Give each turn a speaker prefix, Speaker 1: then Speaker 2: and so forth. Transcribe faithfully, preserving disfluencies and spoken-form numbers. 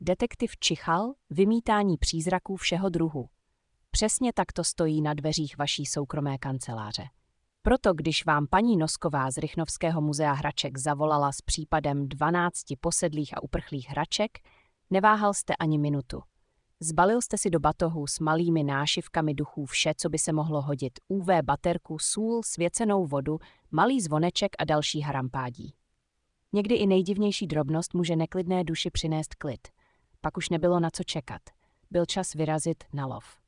Speaker 1: Detektiv čichal, vymítání přízraků všeho druhu. Přesně tak to stojí na dveřích vaší soukromé kanceláře. Proto když vám paní Nosková z Rychnovského muzea hraček zavolala s případem dvanácti posedlých a uprchlých hraček, neváhal jste ani minutu. Zbalil jste si do batohu s malými nášivkami duchů vše, co by se mohlo hodit, U V baterku, sůl, svěcenou vodu, malý zvoneček a další harampádí. Někdy i nejdivnější drobnost může neklidné duši přinést klid. Pak už nebylo na co čekat. Byl čas vyrazit na lov.